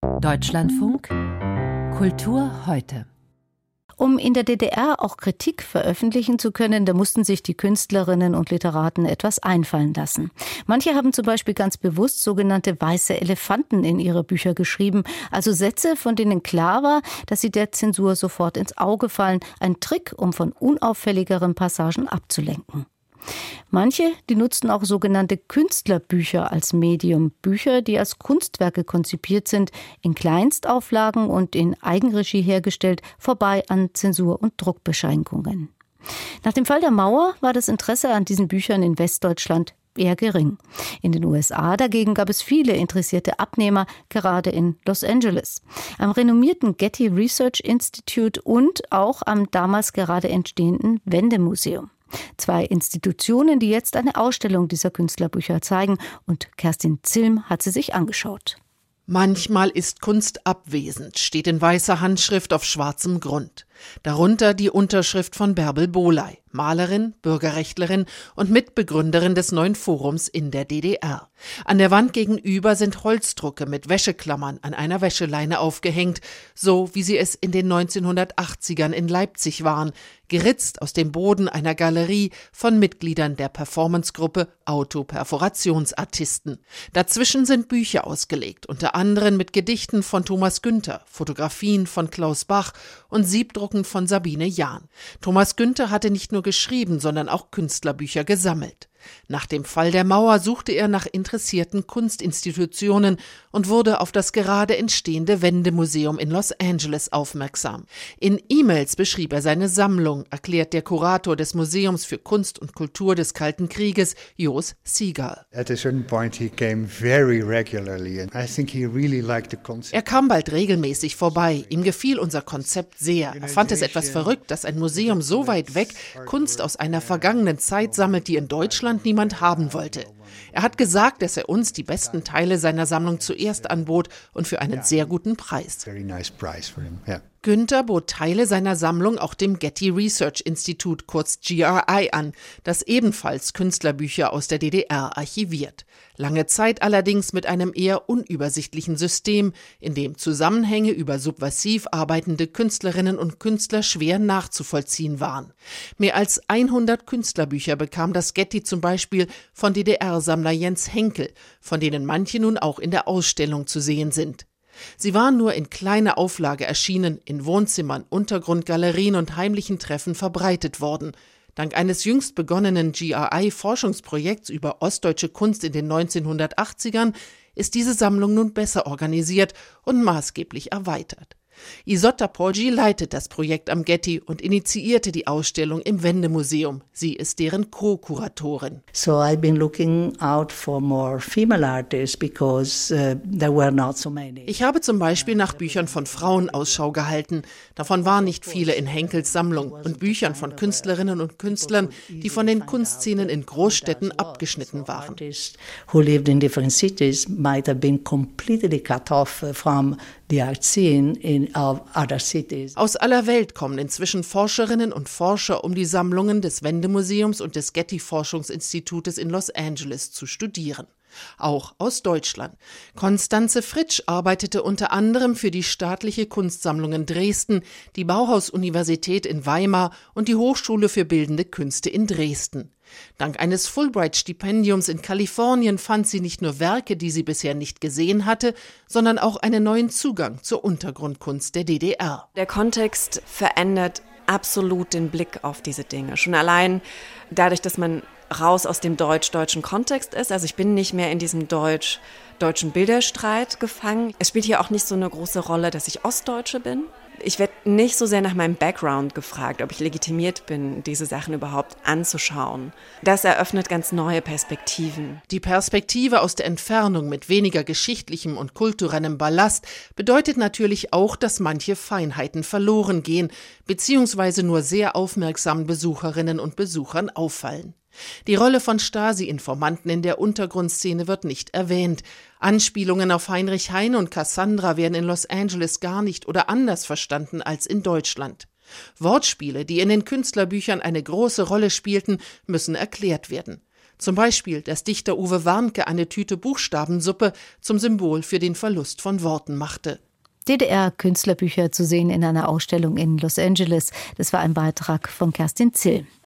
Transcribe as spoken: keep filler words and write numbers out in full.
Deutschlandfunk Kultur heute. Um in der D D R auch Kritik veröffentlichen zu können, da mussten sich die Künstlerinnen und Literaten etwas einfallen lassen. Manche haben zum Beispiel ganz bewusst sogenannte weiße Elefanten in ihre Bücher geschrieben, also Sätze, von denen klar war, dass sie der Zensur sofort ins Auge fallen, ein Trick, um von unauffälligeren Passagen abzulenken. Manche, die nutzten auch sogenannte Künstlerbücher als Medium. Bücher, die als Kunstwerke konzipiert sind, in Kleinstauflagen und in Eigenregie hergestellt, vorbei an Zensur- und Druckbeschränkungen. Nach dem Fall der Mauer war das Interesse an diesen Büchern in Westdeutschland eher gering. In den U S A dagegen gab es viele interessierte Abnehmer, gerade in Los Angeles. Am renommierten Getty Research Institute und auch am damals gerade entstehenden Wendemuseum. Zwei Institutionen, die jetzt eine Ausstellung dieser Künstlerbücher zeigen, und Kerstin Zilm hat sie sich angeschaut. Manchmal ist Kunst abwesend, steht in weißer Handschrift auf schwarzem Grund. Darunter die Unterschrift von Bärbel Bohley, Malerin, Bürgerrechtlerin und Mitbegründerin des neuen Forums in der D D R. An der Wand gegenüber sind Holzdrucke mit Wäscheklammern an einer Wäscheleine aufgehängt, so wie sie es in den neunzehnhundertachtzigern in Leipzig waren, geritzt aus dem Boden einer Galerie von Mitgliedern der Performancegruppe Autoperforationsartisten. Dazwischen sind Bücher ausgelegt, unter anderem mit Gedichten von Thomas Günther, Fotografien von Klaus Bach und Siebdrucken von Sabine Jahn. Thomas Günther hatte nicht nur geschrieben, sondern auch Künstlerbücher gesammelt. Nach dem Fall der Mauer suchte er nach interessierten Kunstinstitutionen und wurde auf das gerade entstehende Wendemuseum in Los Angeles aufmerksam. In E-Mails beschrieb er seine Sammlung, erklärt der Kurator des Museums für Kunst und Kultur des Kalten Krieges, Jos Siegal. At a certain point he came very regularly and I think he really liked the concept. Er kam bald regelmäßig vorbei. Ihm gefiel unser Konzept sehr. Er fand es etwas verrückt, dass ein Museum so weit weg Kunst aus einer vergangenen Zeit sammelt, die in Deutschland niemand haben wollte. Er hat gesagt, dass er uns die besten Teile seiner Sammlung zuerst anbot und für einen sehr guten Preis. Günther bot Teile seiner Sammlung auch dem Getty Research Institute, kurz G R I, an, das ebenfalls Künstlerbücher aus der D D R archiviert. Lange Zeit allerdings mit einem eher unübersichtlichen System, in dem Zusammenhänge über subversiv arbeitende Künstlerinnen und Künstler schwer nachzuvollziehen waren. Mehr als hundert Künstlerbücher bekam das Getty zum Beispiel von D D R-Sammler Jens Henkel, von denen manche nun auch in der Ausstellung zu sehen sind. Sie waren nur in kleiner Auflage erschienen, in Wohnzimmern, Untergrundgalerien und heimlichen Treffen verbreitet worden. Dank eines jüngst begonnenen G R I-Forschungsprojekts über ostdeutsche Kunst in den neunzehnhundertachtzigern ist diese Sammlung nun besser organisiert und maßgeblich erweitert. Isotta Porgi leitet das Projekt am Getty und initiierte die Ausstellung im Wendemuseum. Sie ist deren Co-Kuratorin. So I've been looking out for more female artists because uh, there were not so many. Ich habe zum Beispiel nach Büchern von Frauen Ausschau gehalten. Davon waren nicht viele in Henkels Sammlung und Büchern von Künstlerinnen und Künstlern, die von den Kunstszenen in Großstädten abgeschnitten waren. Who lived in different cities might have been completely cut off from the art scene in other cities. Aus aller Welt kommen inzwischen Forscherinnen und Forscher, um die Sammlungen des Wendemuseums und des Getty-Forschungsinstitutes in Los Angeles zu studieren. Auch aus Deutschland. Konstanze Fritsch arbeitete unter anderem für die Staatliche Kunstsammlung in Dresden, die Bauhaus-Universität in Weimar und die Hochschule für Bildende Künste in Dresden. Dank eines Fulbright-Stipendiums in Kalifornien fand sie nicht nur Werke, die sie bisher nicht gesehen hatte, sondern auch einen neuen Zugang zur Untergrundkunst der D D R. Der Kontext verändert absolut den Blick auf diese Dinge. Schon allein dadurch, dass man raus aus dem deutsch-deutschen Kontext ist. Also ich bin nicht mehr in diesem deutsch-deutschen Bilderstreit gefangen. Es spielt hier auch nicht so eine große Rolle, dass ich Ostdeutsche bin. Ich werde nicht so sehr nach meinem Background gefragt, ob ich legitimiert bin, diese Sachen überhaupt anzuschauen. Das eröffnet ganz neue Perspektiven. Die Perspektive aus der Entfernung mit weniger geschichtlichem und kulturellem Ballast bedeutet natürlich auch, dass manche Feinheiten verloren gehen, beziehungsweise nur sehr aufmerksamen Besucherinnen und Besuchern auffallen. Die Rolle von Stasi-Informanten in der Untergrundszene wird nicht erwähnt. Anspielungen auf Heinrich Heine und Cassandra werden in Los Angeles gar nicht oder anders verstanden als in Deutschland. Wortspiele, die in den Künstlerbüchern eine große Rolle spielten, müssen erklärt werden. Zum Beispiel, dass Dichter Uwe Warnke eine Tüte Buchstabensuppe zum Symbol für den Verlust von Worten machte. D D R-Künstlerbücher zu sehen in einer Ausstellung in Los Angeles. Das war ein Beitrag von Kerstin Zill.